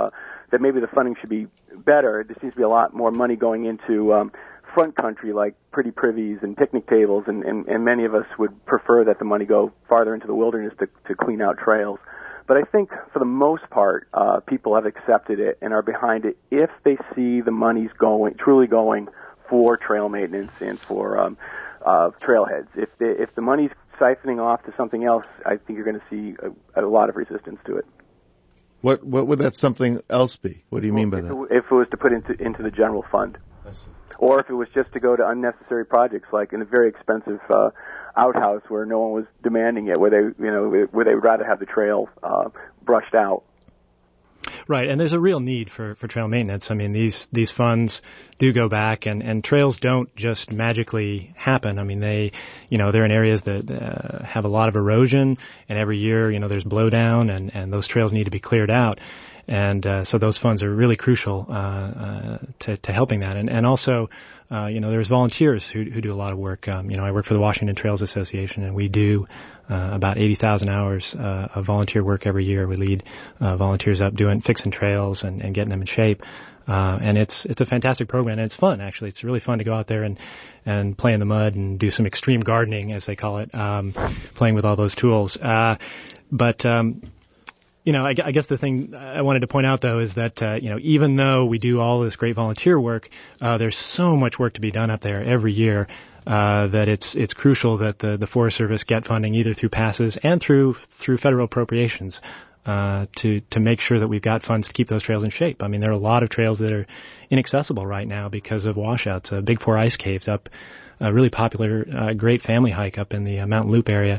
[SPEAKER 7] that maybe the funding should be better. There seems to be a lot more money going into front country like pretty privies and picnic tables, and many of us would prefer that the money go farther into the wilderness to clean out trails. But I think for the most part, people have accepted it and are behind it if they see the money's truly going for trail maintenance and for trailheads. If the money's siphoning off to something else, I think you're going to see a lot of resistance to it.
[SPEAKER 4] What would that something else be? What do you mean by that?
[SPEAKER 7] If it was to put into the general fund, or if it was just to go to unnecessary projects like in a very expensive outhouse where no one was demanding it, where they would rather have the trail brushed out.
[SPEAKER 6] Right, and there's a real need for trail maintenance. I mean, these funds do go back, and trails don't just magically happen. I mean, they're in areas that have a lot of erosion, and every year, there's blowdown, and those trails need to be cleared out. And so those funds are really crucial to helping that. And also, there's volunteers who do a lot of work. I work for the Washington Trails Association, and we do about 80,000 hours of volunteer work every year. We lead volunteers up fixing trails and getting them in shape. And it's a fantastic program, and it's fun, actually. It's really fun to go out there and play in the mud and do some extreme gardening, as they call it, playing with all those tools. I guess the thing I wanted to point out, though, is that, even though we do all this great volunteer work, there's so much work to be done up there every year that it's crucial that the Forest Service get funding either through passes and through federal appropriations to make sure that we've got funds to keep those trails in shape. I mean, there are a lot of trails that are inaccessible right now because of washouts. Big Four ice caves up, a really popular, great family hike up in the Mountain Loop area.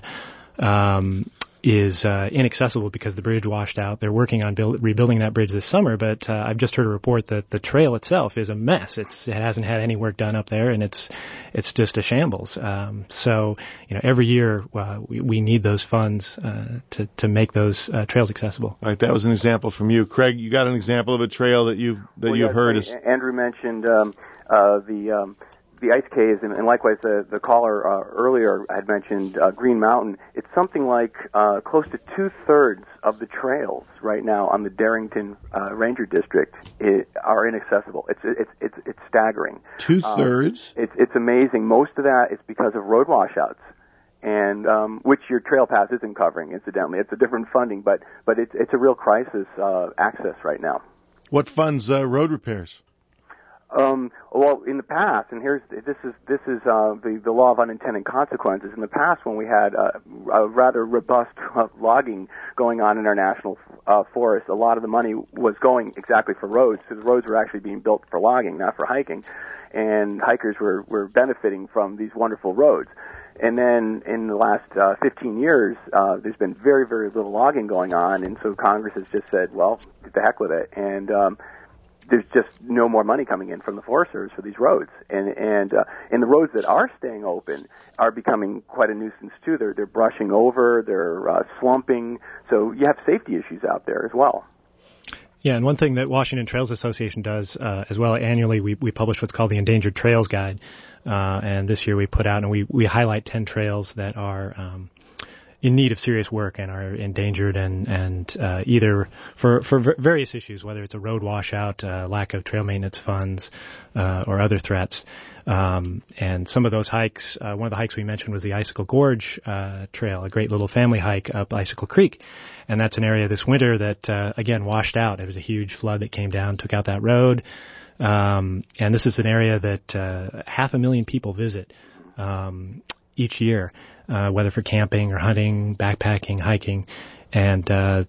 [SPEAKER 6] Is inaccessible because the bridge washed out. They're working on rebuilding that bridge this summer, but I've just heard a report that the trail itself is a mess. It hasn't had any work done up there, and it's just a shambles. So every year we need those funds to make those trails accessible.
[SPEAKER 4] All right, that was an example from you, Craig. You got an example of a trail that you've heard is.
[SPEAKER 7] Andrew mentioned the ice caves, and likewise the caller earlier had mentioned Green Mountain. It's something like close to 2/3 of the trails right now on the Darrington Ranger District are inaccessible. It's staggering.
[SPEAKER 4] 2/3?
[SPEAKER 7] It's amazing. Most of that is because of road washouts, and which your trail pass isn't covering. Incidentally, it's a different funding, but it's a real crisis access right now.
[SPEAKER 4] What funds road repairs?
[SPEAKER 7] Well, in the past, and this is the law of unintended consequences. In the past, when we had a rather robust logging going on in our national forest, a lot of the money was going exactly for roads. So the roads were actually being built for logging, not for hiking, and hikers were benefiting from these wonderful roads. And then in the last 15 years, there's been very, very little logging going on, and so Congress has just said, well, get the heck with it, and there's just no more money coming in from the Forest Service for these roads, and the roads that are staying open are becoming quite a nuisance too. They're brushing over, they're slumping, so you have safety issues out there as well.
[SPEAKER 6] Yeah, and one thing that Washington Trails Association does as well, annually we publish what's called the Endangered Trails Guide, and this year we put out and we highlight 10 trails that are in need of serious work and are endangered and either for various issues, whether it's a road washout, lack of trail maintenance funds, or other threats. And some of those hikes, one of the hikes we mentioned was the Icicle Gorge Trail, a great little family hike up Icicle Creek. And that's an area this winter that, again, washed out. There was a huge flood that came down, took out that road. And this is an area that 500,000 people visit each year. Whether for camping or hunting, backpacking, hiking, and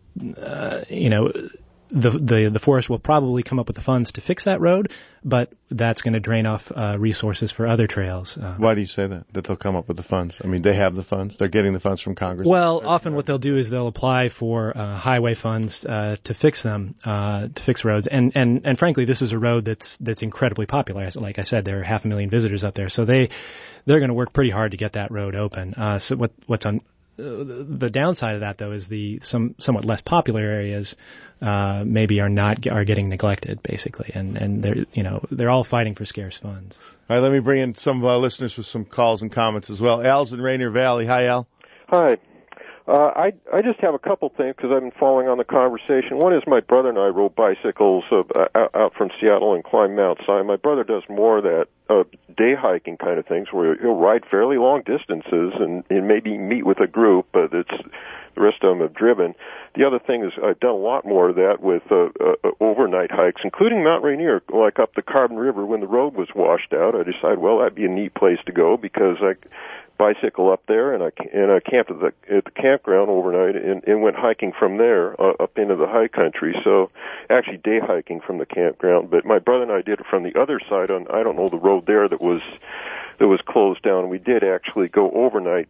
[SPEAKER 6] the forest will probably come up with the funds to fix that road, but that's going to drain off resources for other trails.
[SPEAKER 4] Why do you say that they'll come up with the funds? I mean, they have the funds. They're getting the funds from Congress.
[SPEAKER 6] Well, often what they'll do is they'll apply for highway funds to fix them, to fix roads. And frankly, this is a road that's incredibly popular. Like I said, there are 500,000 visitors up there, so they're going to work pretty hard to get that road open. So what's on the downside of that, though, is the somewhat less popular areas maybe are getting neglected, basically, and they're all fighting for scarce funds.
[SPEAKER 4] All right, let me bring in some of our listeners with some calls and comments as well. Al's in Rainier Valley. Hi, Al.
[SPEAKER 2] Hi. I just have a couple things because I've been following on the conversation. One is my brother and I rode bicycles out from Seattle and climbed Mount Sinai. My brother does more of that day hiking kind of things where he'll ride fairly long distances and maybe meet with a group, but the rest of them have driven. The other thing is I've done a lot more of that with overnight hikes, including Mount Rainier, like up the Carbon River when the road was washed out. I decided, well, that'd be a neat place to go because I bicycle up there, and I camped at the campground overnight and went hiking from there up into the high country. So actually day hiking from the campground. But my brother and I did it from the other side on, I don't know, the road there that was closed down. We did actually go overnight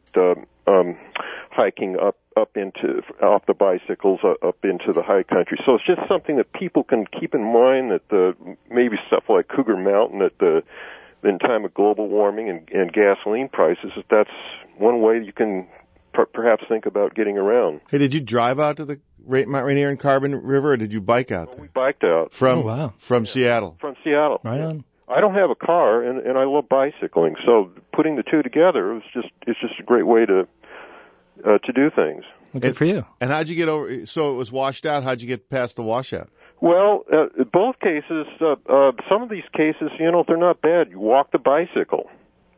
[SPEAKER 2] hiking up off the bicycles up into the high country. So it's just something that people can keep in mind, that maybe stuff like Cougar Mountain in time of global warming and gasoline prices, that's one way you can perhaps think about getting around.
[SPEAKER 4] Hey, did you drive out to the Mount Rainier and Carbon River, or did you bike out there?
[SPEAKER 2] We biked out.
[SPEAKER 4] From Seattle?
[SPEAKER 2] From Seattle.
[SPEAKER 6] Right on.
[SPEAKER 2] I don't have a car, and I love bicycling, so putting the two together, it's just a great way to do things.
[SPEAKER 6] Well, good for you.
[SPEAKER 4] And how'd you get over, so it was washed out, how'd you get past the washout?
[SPEAKER 2] Well, both cases, some of these cases, they're not bad. You walk the bicycle.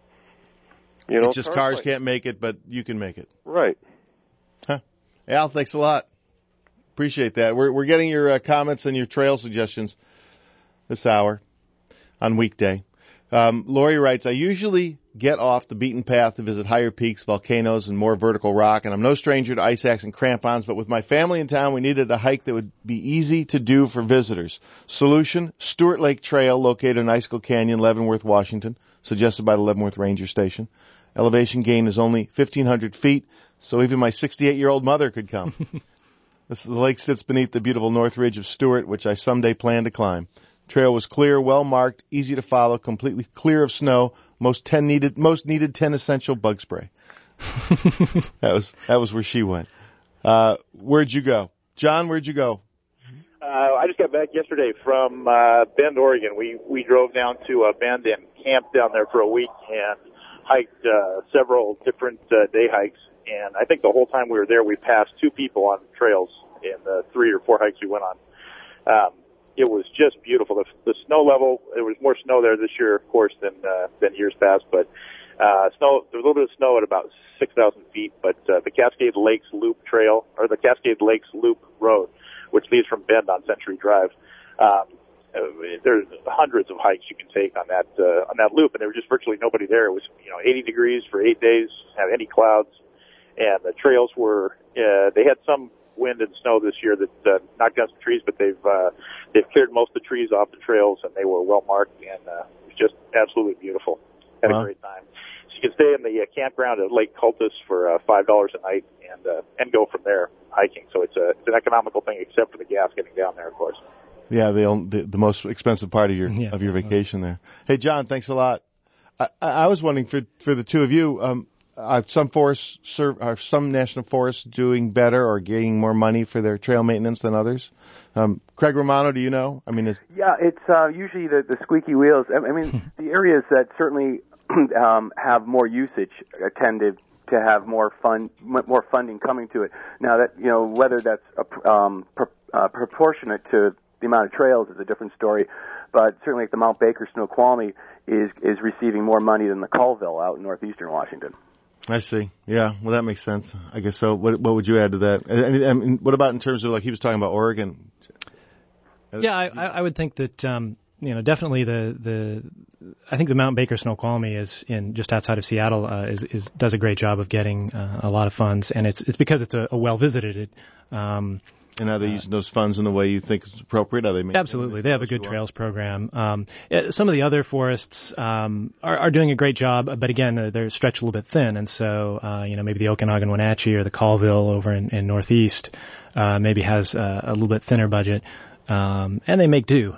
[SPEAKER 4] It's just cars can't make it, but you can make it.
[SPEAKER 2] Right.
[SPEAKER 4] Huh. Al, thanks a lot. Appreciate that. We're getting your comments and your trail suggestions this hour on weekday. Lori writes, I usually get off the beaten path to visit higher peaks, volcanoes, and more vertical rock, and I'm no stranger to ice axe and crampons, but with my family in town, we needed a hike that would be easy to do for visitors. Solution, Stewart Lake Trail, located in Icicle Canyon, Leavenworth, Washington, suggested by the Leavenworth Ranger Station. Elevation gain is only 1,500 feet, so even my 68-year-old mother could come. The lake sits beneath the beautiful North Ridge of Stewart, which I someday plan to climb. Trail was clear, well marked, easy to follow, completely clear of snow. Most needed 10 essential bug spray. That was where she went. Where'd you go, John? Where'd you go?
[SPEAKER 9] I just got back yesterday from Bend, Oregon. We drove down to Bend and camped down there for a week and hiked several different day hikes. And I think the whole time we were there, we passed two people on trails in the 3 or 4 hikes we went on. It was just beautiful. The snow level, there was more snow there this year, of course, than years past, but snow, there was a little bit of snow at about 6,000 feet, but the Cascade Lakes Loop Trail, or the Cascade Lakes Loop Road, which leads from Bend on Century Drive, there's hundreds of hikes you can take on that loop, and there was just virtually nobody there. It was 80 degrees for 8 days, have any clouds, and the trails were they had some wind and snow this year that knocked down some trees, but they've cleared most of the trees off the trails, and they were well marked, and it was just absolutely beautiful. Had a great time. So you can stay in the campground at Lake Cultus for $5 a night and go from there hiking. So it's an economical thing, except for the gas getting down there, of course.
[SPEAKER 4] Yeah, the most expensive part of your vacation there. Hey, John, thanks a lot. I was wondering for the two of you. Are some national forests doing better or getting more money for their trail maintenance than others? Craig Romano, do you know? I mean, it's
[SPEAKER 7] usually the squeaky wheels. I mean, the areas that certainly have more usage tended to have more funding coming to it. Now that whether that's proportionate to the amount of trails is a different story, but certainly like the Mount Baker Snoqualmie is receiving more money than the Colville out in northeastern Washington.
[SPEAKER 4] I see. Yeah, well, that makes sense. I guess so. What would you add to that? I mean, what about in terms of, like, he was talking about Oregon?
[SPEAKER 6] Yeah, I would think that definitely I think the Mount Baker Snoqualmie is in just outside of Seattle does a great job of getting a lot of funds, and it's because it's a well visited.
[SPEAKER 4] And are they using those funds in the way you think is appropriate? Are they
[SPEAKER 6] absolutely? They have a good trails program. Some of the other forests are doing a great job, but again, they're stretched a little bit thin, and so maybe the Okanagan Wenatchee or the Colville over in Northeast maybe has a little bit thinner budget, and they make do.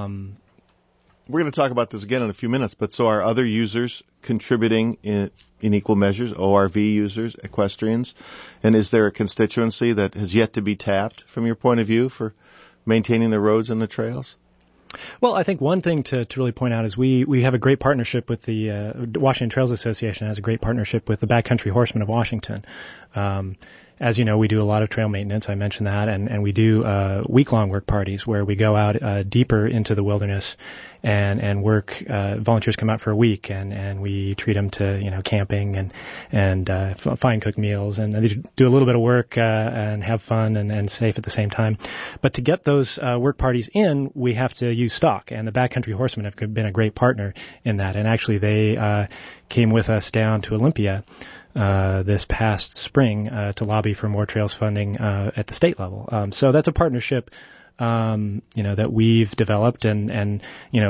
[SPEAKER 4] We're going to talk about this again in a few minutes, but so are other users contributing in equal measures, ORV users, equestrians, and is there a constituency that has yet to be tapped from your point of view for maintaining the roads and the trails?
[SPEAKER 6] Well, I think one thing to really point out is we have a great partnership with the Washington Trails Association has a great partnership with the Backcountry Horsemen of Washington. as you know, we do a lot of trail maintenance. I mentioned that, and we do week-long work parties where we go out deeper into the wilderness and work. Volunteers come out for a week, and we treat them to camping and fine cooked meals, and they do a little bit of work and have fun and safe at the same time. But to get those work parties in, we have to use stock, and the Backcountry Horsemen have been a great partner in that. And actually, they came with us down to Olympia this past spring to lobby for more trails funding at the state level. So that's a partnership that we've developed, and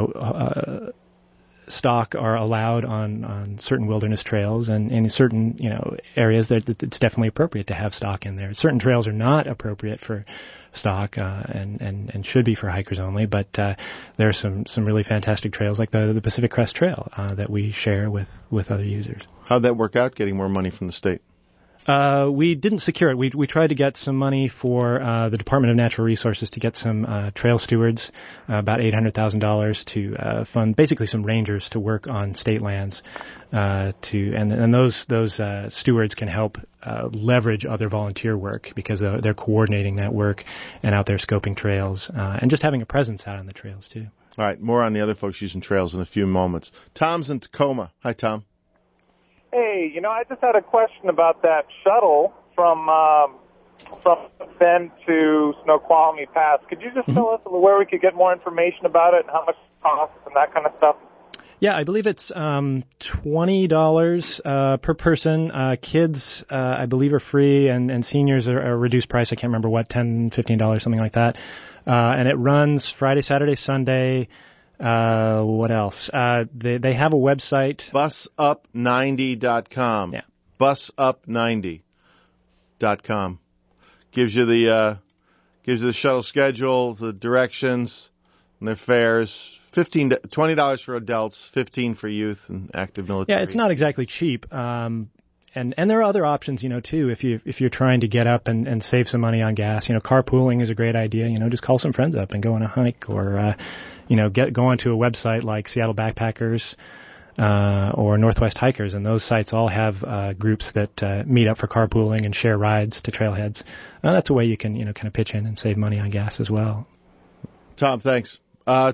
[SPEAKER 6] stock are allowed on certain wilderness trails, and in certain areas that it's definitely appropriate to have stock in there. Certain trails are not appropriate for stock and should be for hikers only, but there are some really fantastic trails like the Pacific Crest Trail that we share with other users.
[SPEAKER 4] How'd that work out, getting more money from the state?
[SPEAKER 6] We didn't secure it. We tried to get some money for the Department of Natural Resources to get some trail stewards, about $800,000 to fund basically some rangers to work on state lands, and those stewards can help leverage other volunteer work because they're coordinating that work and out there scoping trails and just having a presence out on the trails too.
[SPEAKER 4] All right, more on the other folks using trails in a few moments. Tom's in Tacoma. Hi, Tom.
[SPEAKER 8] Hey, I just had a question about that shuttle from Bend to Snoqualmie Pass. Could you just tell us where we could get more information about it and how much it costs and that kind of stuff?
[SPEAKER 6] Yeah, I believe it's $20 per person. Kids, I believe, are free, and seniors are a reduced price. I can't remember what, $10, $15, something like that. And it runs Friday, Saturday, Sunday. What else? They have a website.
[SPEAKER 4] Busup90.com.
[SPEAKER 6] Yeah.
[SPEAKER 4] Busup90.com. Gives you the shuttle schedule, the directions, and their fares. $20 for adults, $15 for youth and active military.
[SPEAKER 6] Yeah, it's not exactly cheap. And there are other options, too, if you're trying to get up and save some money on gas. Carpooling is a great idea. Just call some friends up and go on a hike, or go onto a website like Seattle Backpackers or Northwest Hikers, and those sites all have groups that meet up for carpooling and share rides to trailheads. That's a way you can kind of pitch in and save money on gas as well.
[SPEAKER 4] Tom, thanks.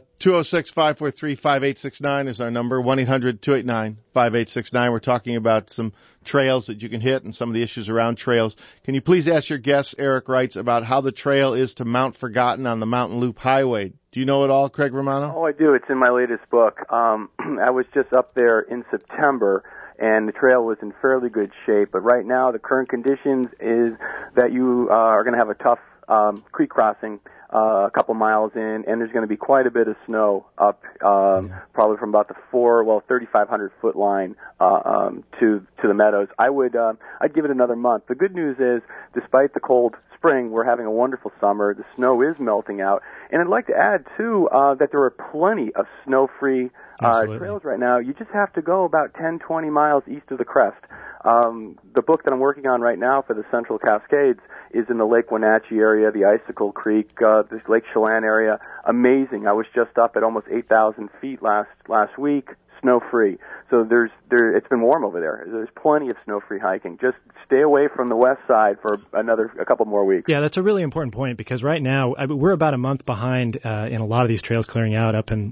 [SPEAKER 4] 206-543-5869 is our number. 1-800-289-5869. We're talking about some trails that you can hit and some of the issues around trails. Can you please ask your guest, Eric writes, about how the trail is to Mount Forgotten on the Mountain Loop Highway? Do you know it all, Craig Romano?
[SPEAKER 7] Oh, I do. It's in my latest book. I was just up there in September, and the trail was in fairly good shape. But right now, the current conditions is that you are going to have a tough creek crossing a couple miles in, and there's going to be quite a bit of snow up, probably from about the 3,500 foot line to the meadows. I'd give it another month. The good news is, despite the cold spring, we're having a wonderful summer. The snow is melting out, and I'd like to add too that there are plenty of snow-free trails right now. You just have to go about 10, 20 miles east of the crest. The book that I'm working on right now for the Central Cascades is in the Lake Wenatchee area, the Icicle Creek, this Lake Chelan area. Amazing. I was just up at almost 8,000 feet last week, snow-free. So it's been warm over there. There's plenty of snow-free hiking. Just stay away from the west side for a couple more weeks.
[SPEAKER 6] Yeah, that's a really important point, because right now we're about a month behind in a lot of these trails clearing out up in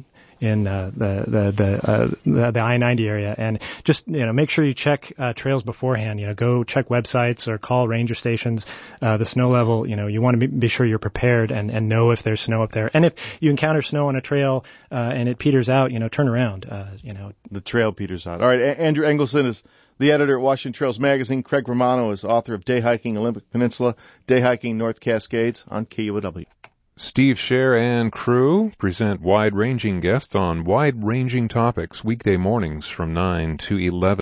[SPEAKER 6] the I-90 area, and just make sure you check trails beforehand. Go check websites or call ranger stations. The snow level, you want to be sure you're prepared and know if there's snow up there. And if you encounter snow on a trail and it peters out, turn around.
[SPEAKER 4] The trail peters out. All right, Andrew Engelson is the editor at Washington Trails Magazine. Craig Romano is author of Day Hiking Olympic Peninsula, Day Hiking North Cascades on KUOW.
[SPEAKER 1] Steve Scher and crew present wide-ranging guests on wide-ranging topics weekday mornings from 9 to 11.